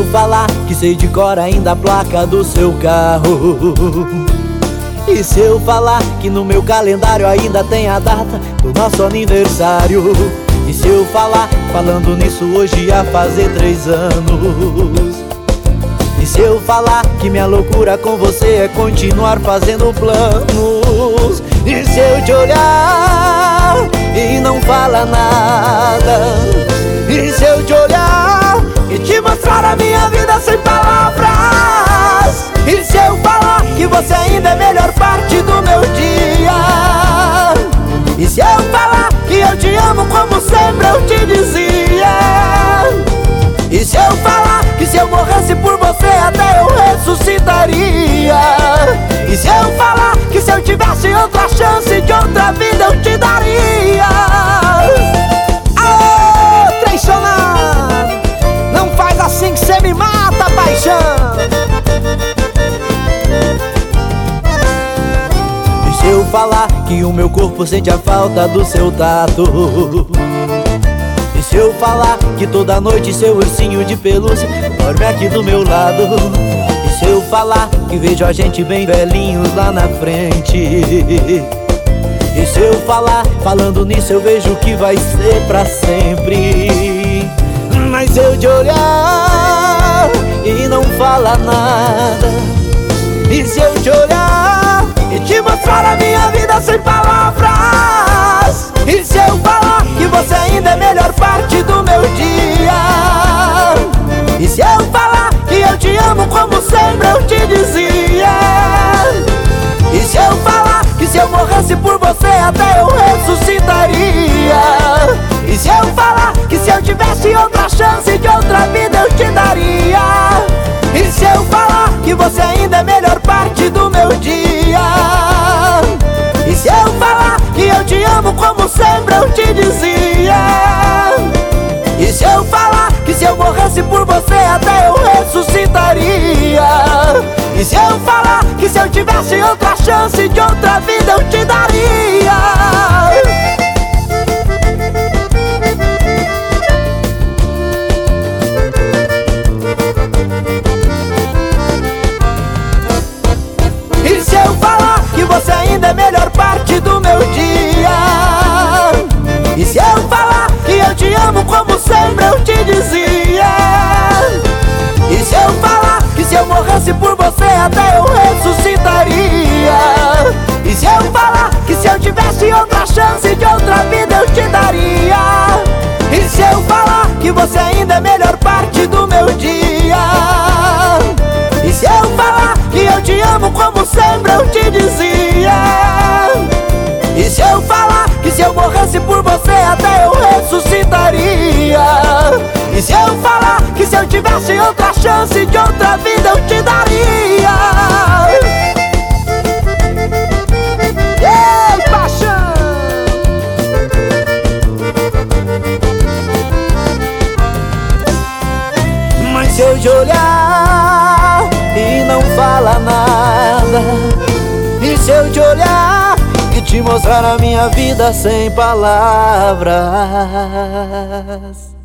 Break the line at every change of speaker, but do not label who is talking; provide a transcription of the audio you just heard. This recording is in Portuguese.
falar que sei de cor ainda a placa do seu carro? E se eu falar que no meu calendário ainda tem a data do nosso aniversário? E se eu falar, falando nisso hoje ia fazer 3 anos? E se eu falar que minha loucura com você é continuar fazendo planos? E se eu te olhar e não falar nada? E se eu te olhar e te mostrar a minha vida sem palavras? E se eu falar que você ainda é a melhor parte do meu dia? E se eu falar que eu te amo como sempre eu te dizia? E se eu falar que se eu morresse por você até eu ressuscitaria? E se eu falar que se eu tivesse outra chance de outra vida eu te daria?
Aô, traicionado, não faz assim que cê me mata, paixão.
E se eu falar que o meu corpo sente a falta do seu tato? E se eu falar que toda noite seu ursinho de pelúcia dorme aqui do meu lado? E se eu falar que vejo a gente bem velhinhos lá na frente? E se eu falar, falando nisso eu vejo que vai ser pra sempre? Mas se eu te olhar e não falar nada? E se eu te olhar e te mostrar a minha vida sem palavras? E se eu falar que você ainda é a melhor parte do meu dia? E se eu falar que eu te amo como sempre eu te dizia? E se eu falar que se eu morresse por você até eu ressuscitaria? E se eu falar que se eu tivesse outra chance de outra vida eu te daria? E se eu falar que você ainda é a melhor parte do meu dia? E se eu falar que eu te amo como sempre eu te dizia? E se eu falar que se eu morresse por você até eu ressuscitaria? E se eu falar que se eu tivesse outra chance de outra vida eu te daria? E se eu falar que você ainda é a melhor parte do meu dia? E se eu falar que eu te amo como sempre eu te dizia? E se eu falar que se eu morresse por você até eu ressuscitaria? E se eu falar que se eu tivesse outra chance de outra vida eu te daria? E se eu falar que você ainda é a melhor parte do meu dia? E se eu falar que eu te amo como sempre eu te dizia? E se eu falar que se eu morresse por você até eu ressuscitaria? E se eu falar que se eu tivesse outra chance de outra vida eu te daria?
Ei, paixão!
Mas se eu te olhar e não falar nada? E se eu te olhar e te mostrar a minha vida sem palavras?